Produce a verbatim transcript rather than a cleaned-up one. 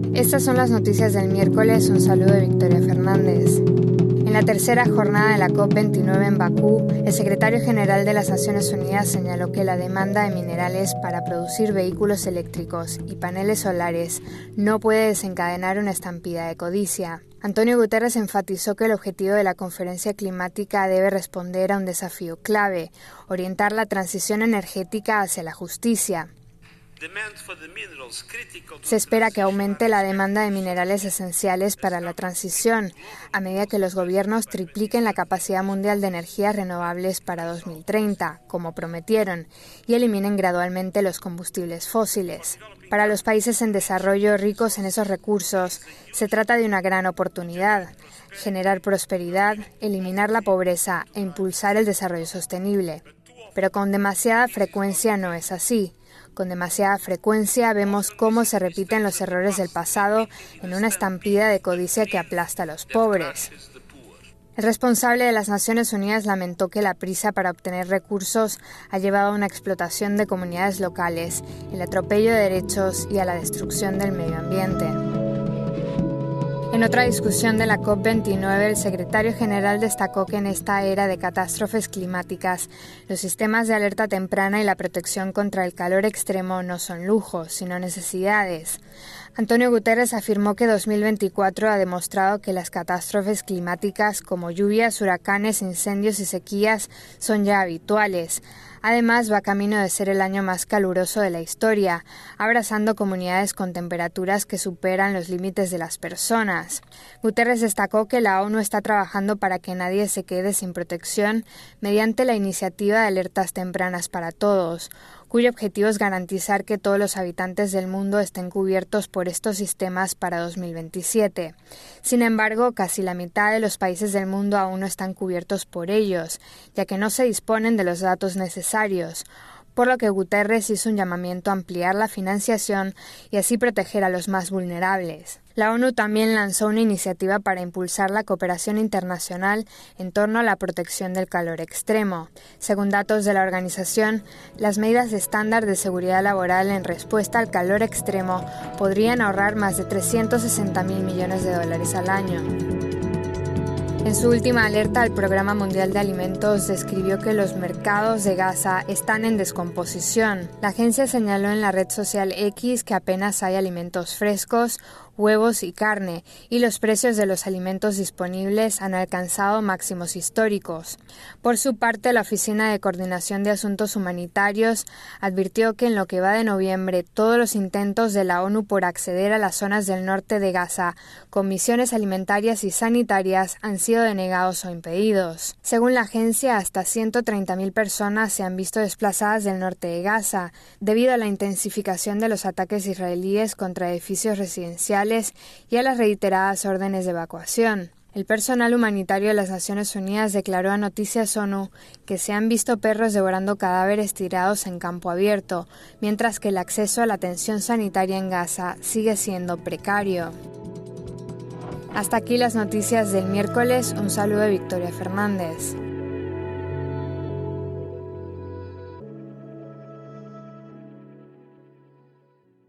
Estas son las noticias del miércoles. Un saludo de Victoria Fernández. En la tercera jornada de la COP veintinueve en Bakú, el secretario general de las Naciones Unidas señaló que la demanda de minerales para producir vehículos eléctricos y paneles solares no puede desencadenar una estampida de codicia. Antonio Guterres enfatizó que el objetivo de la conferencia climática debe responder a un desafío clave: orientar la transición energética hacia la justicia. Se espera que aumente la demanda de minerales esenciales para la transición, a medida que los gobiernos tripliquen la capacidad mundial de energías renovables para dos mil treinta, como prometieron, y eliminen gradualmente los combustibles fósiles. Para los países en desarrollo ricos en esos recursos, se trata de una gran oportunidad: generar prosperidad, eliminar la pobreza e impulsar el desarrollo sostenible. Pero con demasiada frecuencia no es así. Con demasiada frecuencia vemos cómo se repiten los errores del pasado en una estampida de codicia que aplasta a los pobres. El responsable de las Naciones Unidas lamentó que la prisa para obtener recursos ha llevado a una explotación de comunidades locales, el atropello de derechos y a la destrucción del medio ambiente. En otra discusión de la COP veintinueve, el secretario general destacó que en esta era de catástrofes climáticas, los sistemas de alerta temprana y la protección contra el calor extremo no son lujos, sino necesidades. Antonio Guterres afirmó que dos mil veinticuatro ha demostrado que las catástrofes climáticas como lluvias, huracanes, incendios y sequías son ya habituales. Además, va camino de ser el año más caluroso de la historia, abrazando comunidades con temperaturas que superan los límites de las personas. Guterres destacó que la ONU está trabajando para que nadie se quede sin protección mediante la iniciativa de alertas tempranas para todos, cuyo objetivo es garantizar que todos los habitantes del mundo estén cubiertos por estos sistemas para dos mil veintisiete. Sin embargo, casi la mitad de los países del mundo aún no están cubiertos por ellos, ya que no se disponen de los datos necesarios, por lo que Guterres hizo un llamamiento a ampliar la financiación y así proteger a los más vulnerables. La ONU también lanzó una iniciativa para impulsar la cooperación internacional en torno a la protección del calor extremo. Según datos de la organización, las medidas de estándar de seguridad laboral en respuesta al calor extremo podrían ahorrar más de trescientos sesenta mil millones de dólares al año. En su última alerta, el Programa Mundial de Alimentos describió que los mercados de Gaza están en descomposición. La agencia señaló en la red social X que apenas hay alimentos frescos, huevos y carne, y los precios de los alimentos disponibles han alcanzado máximos históricos. Por su parte, la Oficina de Coordinación de Asuntos Humanitarios advirtió que en lo que va de noviembre, todos los intentos de la ONU por acceder a las zonas del norte de Gaza con misiones alimentarias y sanitarias han sido denegados o impedidos. Según la agencia, hasta ciento treinta mil personas se han visto desplazadas del norte de Gaza debido a la intensificación de los ataques israelíes contra edificios residenciales y a las reiteradas órdenes de evacuación. El personal humanitario de las Naciones Unidas declaró a Noticias ONU que se han visto perros devorando cadáveres tirados en campo abierto, mientras que el acceso a la atención sanitaria en Gaza sigue siendo precario. Hasta aquí las noticias del miércoles. Un saludo de Victoria Fernández.